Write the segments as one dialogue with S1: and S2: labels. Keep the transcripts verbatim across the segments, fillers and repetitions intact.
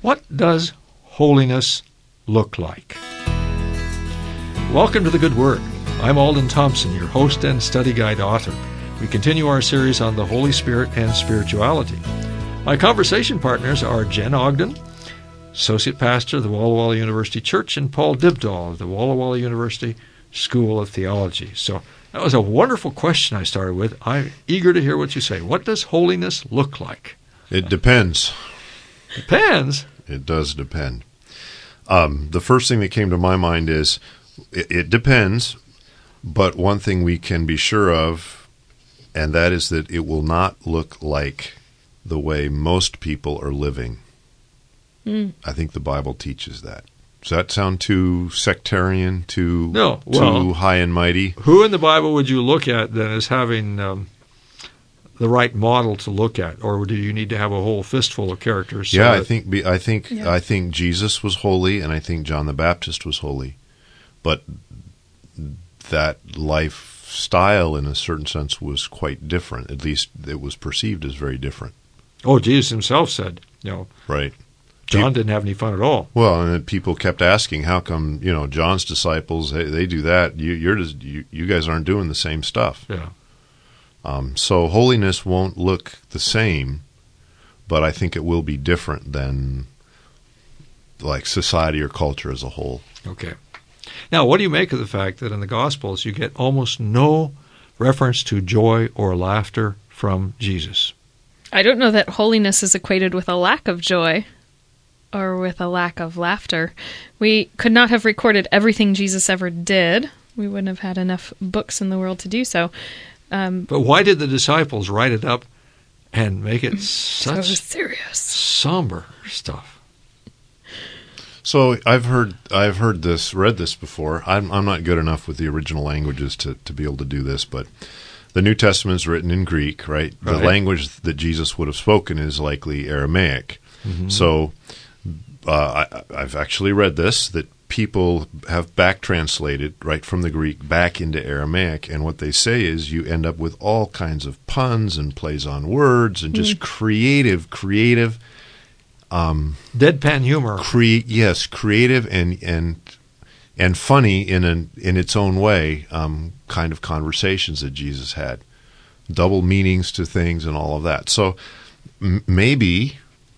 S1: What does holiness look like? Welcome to The Good Word. I'm Alden Thompson, your host and study guide author. We continue our series on the Holy Spirit and spirituality. My conversation partners are Jen Ogden, Associate Pastor of the Walla Walla University Church, and Paul Dybdahl of the Walla Walla University School of Theology. So that was a wonderful question I started with. I'm eager to hear what you say. What does holiness look like?
S2: It depends.
S1: Depends?
S2: It does depend. Um, the first thing that came to my mind is it, it depends, but one thing we can be sure of, and that is that it will not look like the way most people are living. Mm. I think the Bible teaches that. Does that sound too sectarian, too,
S1: no, well,
S2: too high and mighty?
S1: Who in the Bible would you look at then as having um, the right model to look at, or do you need to have a whole fistful of characters? So
S2: yeah,
S1: that...
S2: I think I think yeah. I think Jesus was holy, and I think John the Baptist was holy, but that lifestyle, in a certain sense, was quite different. At least it was perceived as very different.
S1: Oh, Jesus himself said, you know,
S2: right.
S1: John you, didn't have any fun at all.
S2: Well, and then people kept asking, how come, you know, John's disciples, they, they do that. You, you're just, you, you guys aren't doing the same stuff.
S1: Yeah.
S2: Um, so holiness won't look the same, but I think it will be different than like society or culture as a whole.
S1: Okay. Now, what do you make of the fact that in the Gospels you get almost no reference to joy or laughter from Jesus?
S3: I don't know that holiness is equated with a lack of joy or with a lack of laughter. We could not have recorded everything Jesus ever did. We wouldn't have had enough books in the world to do so. Um,
S1: but why did the disciples write it up and make it such
S3: so serious,
S1: somber stuff?
S2: So I've heard I've heard this, read this before. I'm I'm not good enough with the original languages to, to be able to do this, but the New Testament is written in Greek, right?
S1: right?
S2: The language that Jesus would have spoken is likely Aramaic. Mm-hmm. So uh, I, I've actually read this, that people have back translated right from the Greek back into Aramaic, and what they say is you end up with all kinds of puns and plays on words and just mm. creative, creative, um,
S1: deadpan humor.
S2: Cre- yes, creative and and and funny in an in its own way, um, kind of conversations that Jesus had, double meanings to things and all of that. So m- maybe.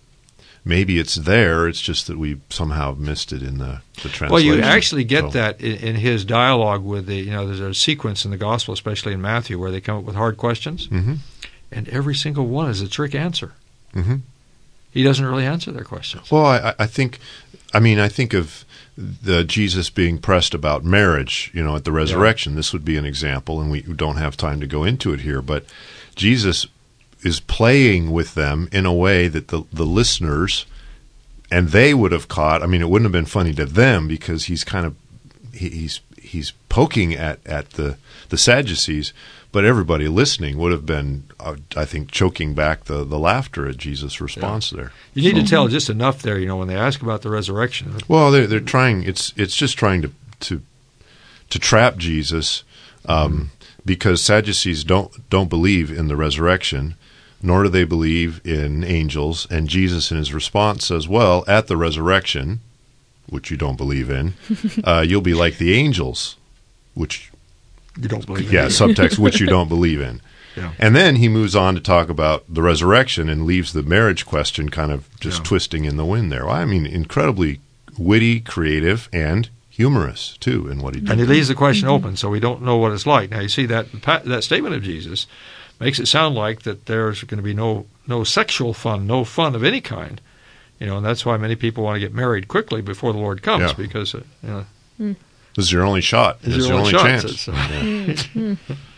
S2: Maybe it's there, it's just that we somehow missed it in the, the translation.
S1: Well, you actually get
S2: so.
S1: that in, in his dialogue with the, you know, there's a sequence in the Gospel, especially in Matthew, where they come up with hard questions,
S2: mm-hmm.
S1: and every single one is a trick answer.
S2: Mm-hmm.
S1: He doesn't really answer their questions.
S2: Well, I, I think, I mean, I think of the Jesus being pressed about marriage, you know, at the resurrection. Yeah. This would be an example, and we don't have time to go into it here, but Jesus is playing with them in a way that the, the listeners, and they would have caught. I mean, it wouldn't have been funny to them because he's kind of he, he's he's poking at, at the, the Sadducees, but everybody listening would have been, uh, I think, choking back the, the laughter at Jesus' response yeah. there.
S1: You need so, to tell just enough there, you know, when they ask about the resurrection.
S2: Well, they're they're trying. It's it's just trying to to to trap Jesus um, mm-hmm. because Sadducees don't don't believe in the resurrection. Nor do they believe in angels. And Jesus in his response says, well, at the resurrection, which you don't believe in, uh, you'll be like the angels, which
S1: you don't believe
S2: yeah,
S1: in.
S2: subtext, which you don't believe in.
S1: Yeah.
S2: And then he moves on to talk about the resurrection and leaves the marriage question kind of just yeah. twisting in the wind there. Well, I mean, incredibly witty, creative, and humorous, too, in what he did.
S1: And he leaves the question mm-hmm. open, so we don't know what it's like. Now, you see that that statement of Jesus makes it sound like that there's going to be no no sexual fun, no fun of any kind, you know, and that's why many people want to get married quickly before the Lord comes, yeah. because uh, you know,
S2: mm. this is your only shot. This is your only, only chance.
S1: So. Yeah.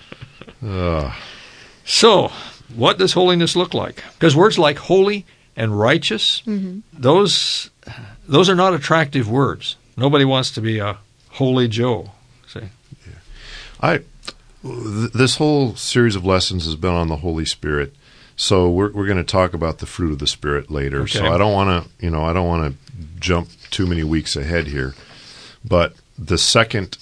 S1: uh. so, what does holiness look like? Because words like holy and righteous, mm-hmm. those those are not attractive words. Nobody wants to be a holy Joe. See,
S2: yeah. I. This whole series of lessons has been on the Holy Spirit, so we're we're going to talk about the fruit of the Spirit later.
S1: Okay.
S2: So I don't want to, you know, I don't want to jump too many weeks ahead here. But the second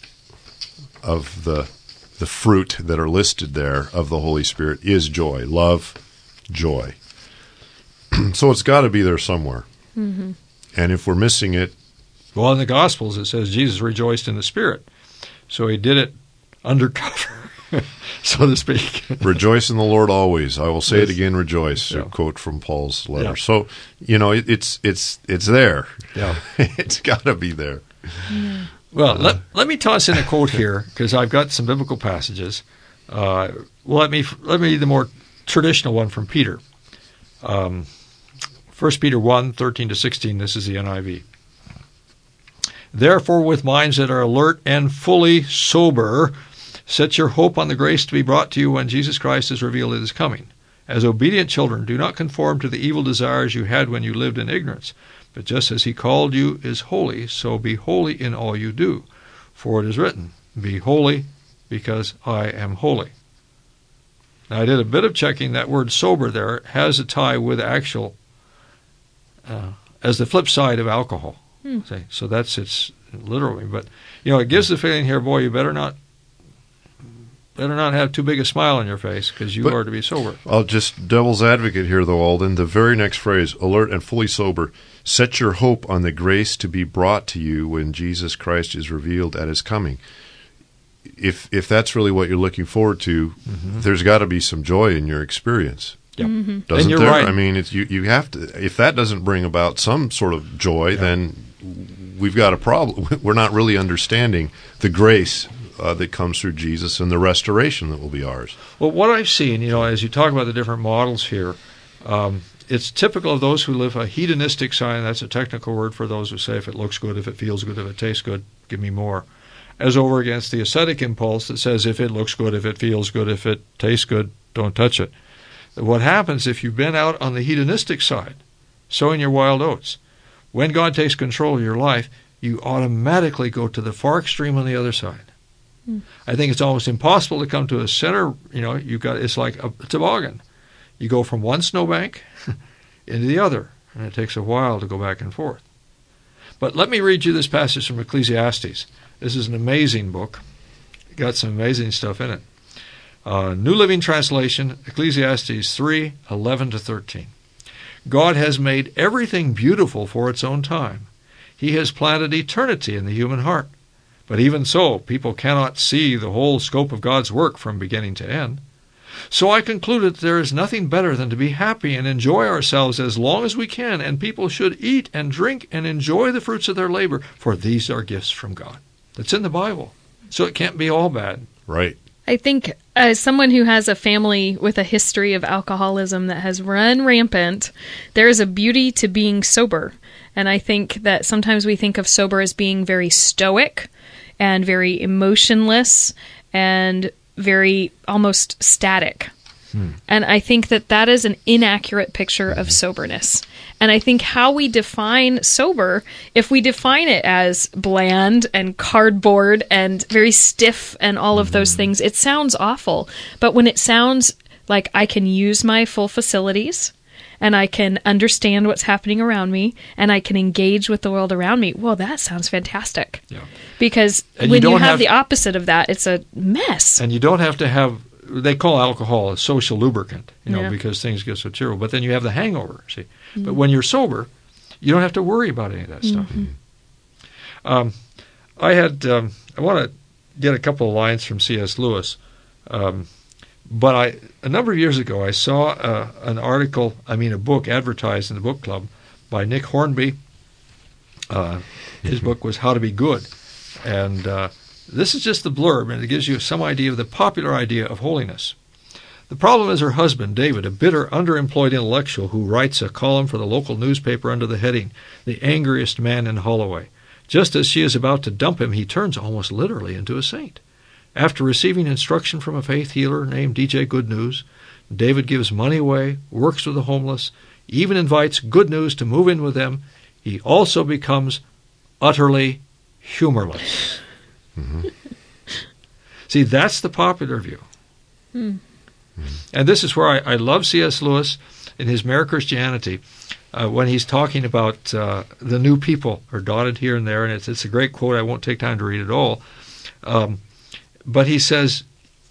S2: of the the fruit that are listed there of the Holy Spirit is joy, love, joy. So it's got to be there somewhere.
S3: Mm-hmm.
S2: And if we're missing it,
S1: well, in the Gospels it says Jesus rejoiced in the Spirit. So he did it undercover, so to speak.
S2: Rejoice in the Lord always. I will say
S1: Yes.
S2: it again, rejoice.
S1: Yeah.
S2: A quote from Paul's letter.
S1: Yeah.
S2: So, you know, it, it's it's it's there.
S1: Yeah.
S2: It's got to be there.
S1: Well, let, let me toss in a quote here, because I've got some biblical passages. Uh, well, let me let me read the more traditional one from Peter. Um, First Peter one, thirteen to sixteen, this is the N I V. Therefore, with minds that are alert and fully sober, set your hope on the grace to be brought to you when Jesus Christ is revealed at his coming. As obedient children, do not conform to the evil desires you had when you lived in ignorance. But just as he called you is holy, so be holy in all you do. For it is written, be holy because I am holy. Now, I did a bit of checking. That word sober there has a tie with actual, uh, as the flip side of alcohol.
S3: Hmm.
S1: See, so that's its literally. But, you know, it gives the feeling here, boy, you better not better not have too big a smile on your face, because you
S2: But-
S1: are to be sober.
S2: I'll just devil's advocate here, though, Alden. The very next phrase, alert and fully sober, set your hope on the grace to be brought to you when Jesus Christ is revealed at his coming. If if that's really what you're looking forward to,
S1: Mm-hmm.
S2: there's got to be some joy in your experience.
S1: Yep.
S3: Mm-hmm.
S2: Doesn't
S1: And you're
S2: there?
S1: right.
S2: I mean, it's, you you have to. If that doesn't bring about some sort of joy,
S1: Yeah.
S2: then we've got a problem. We're not really understanding the grace uh, that comes through Jesus and the restoration that will be ours.
S1: Well, what I've seen, you know, as you talk about the different models here, um, it's typical of those who live a hedonistic sign. That's a technical word for those who say, if it looks good, if it feels good, if it tastes good, give me more. As over against the ascetic impulse that says, if it looks good, if it feels good, if it tastes good, don't touch it. What happens if you've been out on the hedonistic side, sowing your wild oats, when God takes control of your life, you automatically go to the far extreme on the other side.
S3: Hmm.
S1: I think it's almost impossible to come to a center. You know, you've got, it's like a toboggan. You go from one snowbank into the other, and it takes a while to go back and forth. But let me read you this passage from Ecclesiastes. This is an amazing book. It's got some amazing stuff in it. Uh, New Living Translation, Ecclesiastes three, eleven to thirteen. God has made everything beautiful for its own time. He has planted eternity in the human heart. But even so, people cannot see the whole scope of God's work from beginning to end. So I concluded that there is nothing better than to be happy and enjoy ourselves as long as we can, and people should eat and drink and enjoy the fruits of their labor, for these are gifts from God. That's in the Bible. So it can't be all bad.
S2: Right.
S3: I think as someone who has a family with a history of alcoholism that has run rampant, there is a beauty to being sober. And I think that sometimes we think of sober as being very stoic and very emotionless and very almost static. Hmm. And I think that that is an inaccurate picture of soberness. And I think how we define sober, if we define it as bland and cardboard and very stiff and all of those things, it sounds awful. But when it sounds like I can use my full facilities and I can understand what's happening around me and I can engage with the world around me, well, that sounds fantastic.
S1: Yeah.
S3: Because
S1: And
S3: when
S1: you
S3: you,
S1: don't
S3: have
S1: have-
S3: the opposite of that, it's a mess.
S1: And you don't have to have, they call alcohol a social lubricant, you know,
S3: Yeah.
S1: because things get so cheerful. But then you have the hangover, see. Mm-hmm. But when you're sober, you don't have to worry about any of that stuff.
S3: Mm-hmm.
S1: Um, I had, um, I want to get a couple of lines from C S Lewis. Um, but I, a number of years ago, I saw uh, an article, I mean a book advertised in the book club by Nick Hornby. Uh, his book was How to Be Good. And uh, this is just the blurb, and it gives you some idea of the popular idea of holiness. The problem is her husband, David, a bitter, underemployed intellectual who writes a column for the local newspaper under the heading, The Angriest Man in Holloway. Just as she is about to dump him, he turns almost literally into a saint. After receiving instruction from a faith healer named D J Good News, David gives money away, works with the homeless, even invites Good News to move in with them. He also becomes utterly humorless. Mm-hmm. See, that's the popular view.
S3: Hmm.
S1: And this is where I, I love C S Lewis in his Mere Christianity, uh, when he's talking about uh, the new people are dotted here and there, and it's, it's a great quote. I won't take time to read it all. Um, but he says,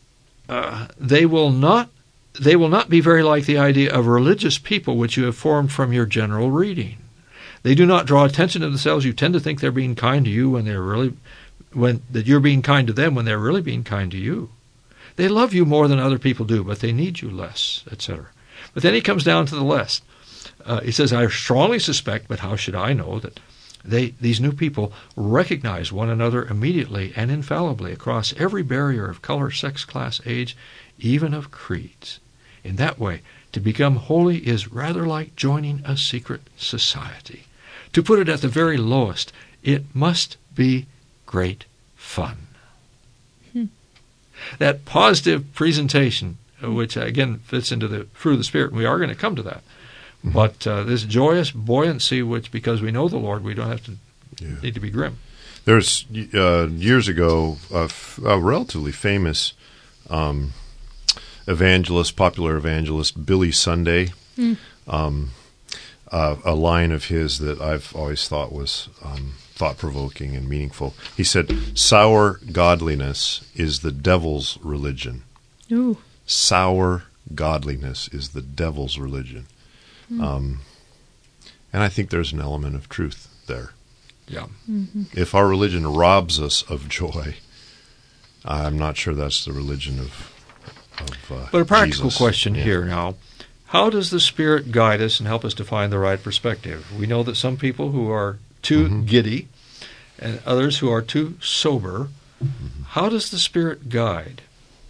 S1: uh, they will not they will not be very like the idea of religious people which you have formed from your general reading. They do not draw attention to themselves. You tend to think they're being kind to you when they're really, when that you're being kind to them when they're really being kind to you. They love you more than other people do, but they need you less, et cetera. But then he comes down to the less. Uh, he says, I strongly suspect, but how should I know, that they these new people recognize one another immediately and infallibly across every barrier of color, sex, class, age, even of creeds. In that way, to become holy is rather like joining a secret society. To put it at the very lowest, it must be great fun. Hmm. That positive presentation, which again fits into the fruit of the Spirit, and we are going to come to that. Mm-hmm. But uh, this joyous buoyancy, which because we know the Lord, we don't have to yeah. need to be grim.
S2: There's uh, years ago a, f- a relatively famous um, evangelist, popular evangelist, Billy Sunday. Mm. Um, uh, a line of his that I've always thought was um, thought-provoking and meaningful. He said, "Sour godliness is the devil's religion."
S3: Ooh.
S2: Sour godliness is the devil's religion. Mm. Um, and I think there's an element of truth there.
S1: Yeah.
S2: Mm-hmm. If our religion robs us of joy, I'm not sure that's the religion of, of uh,
S1: But a practical
S2: Jesus.
S1: question
S2: yeah.
S1: here now. How does the Spirit guide us and help us to find the right perspective? We know that some people who are too mm-hmm. giddy and others who are too sober. Mm-hmm. How does the Spirit guide?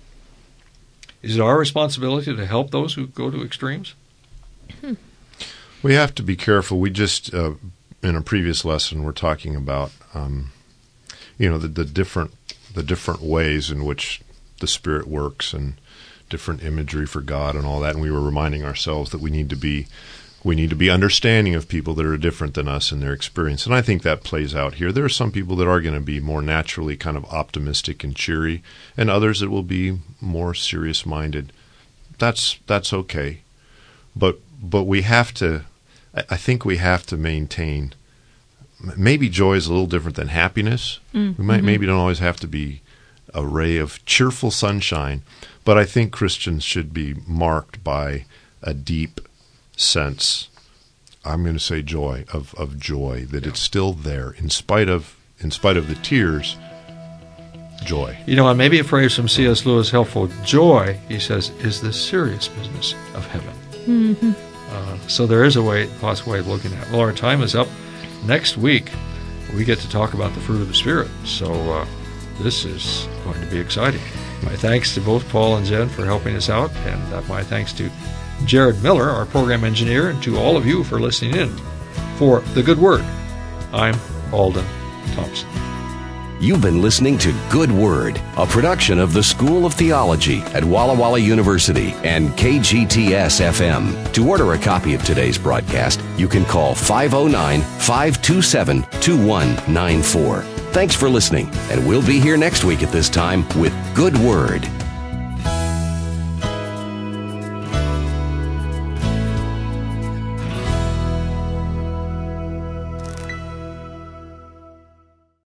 S1: Is it our responsibility to help those who go to extremes?
S3: Hmm.
S2: We have to be careful. We just, uh, in a previous lesson, we're talking about, um, you know, the, the different the different ways in which the Spirit works and different imagery for God and all that. And we were reminding ourselves that we need to be we need to be understanding of people that are different than us in their experience. And I think that plays out here. There are some people that are going to be more naturally kind of optimistic and cheery, and others that will be more serious-minded. That's that's okay. But but we have to, I think we have to maintain, maybe joy is a little different than happiness. Mm-hmm. We might maybe don't always have to be a ray of cheerful sunshine, but I think Christians should be marked by a deep sense, I'm going to say joy, of, of joy, that yeah. it's still there in spite of in spite of the tears. Joy.
S1: You know, and maybe a phrase from C S Lewis helpful. Joy, he says, is the serious business of heaven.
S3: Mm-hmm.
S1: Uh, so there is a way, possible way of looking at it. Well, our time is up. Next week, we get to talk about the fruit of the Spirit. So uh, this is going to be exciting. My thanks to both Paul and Jen for helping us out, and uh, my thanks to Jared Miller, our program engineer, and to all of you for listening in. For The Good Word, I'm Alden Thompson.
S4: You've been listening to Good Word, a production of the School of Theology at Walla Walla University and K G T S F M. To order a copy of today's broadcast, you can call five oh nine, five two seven, two one nine four. Thanks for listening, and we'll be here next week at this time with Good Word.